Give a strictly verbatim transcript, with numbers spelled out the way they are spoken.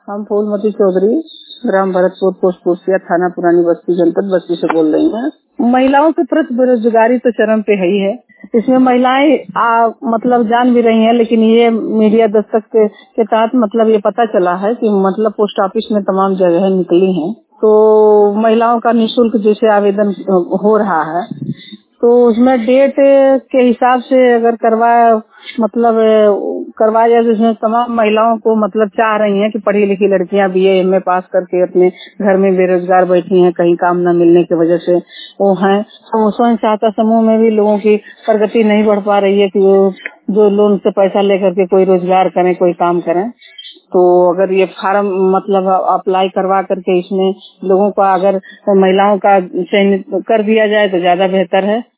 हम फूलमती चौधरी, ग्राम भरतपुर, पोस्ट कुर्सिया, थाना पुरानी बस्ती, जनपद बस्ती से बोल रही हैं। महिलाओं के प्रति बेरोजगारी तो चरम पे है ही है। इसमें महिलाएं आ, मतलब जान भी रही हैं, लेकिन ये मीडिया दस्तक के, के तहत मतलब ये पता चला है कि मतलब पोस्ट ऑफिस में तमाम जगह निकली हैं, तो महिलाओं का निःशुल्क जैसे आवेदन हो रहा है, तो उसमें डेट के हिसाब से अगर करवा मतलब करवाया जाए, जिसमें तमाम महिलाओं को मतलब चाह रही हैं कि पढ़ी लिखी लड़कियां बी ए एम ए पास करके अपने घर में बेरोजगार बैठी हैं, कहीं काम न मिलने की वजह से वो हैं, तो स्वयं सहायता समूह में भी लोगों की प्रगति नहीं बढ़ पा रही है कि वो जो लोन से पैसा लेकर के कोई रोजगार करें, कोई काम करें। तो अगर ये फार्म मतलब अप्लाई करवा करके इसमें लोगों का अगर महिलाओं का चयन कर दिया जाए तो ज्यादा बेहतर है।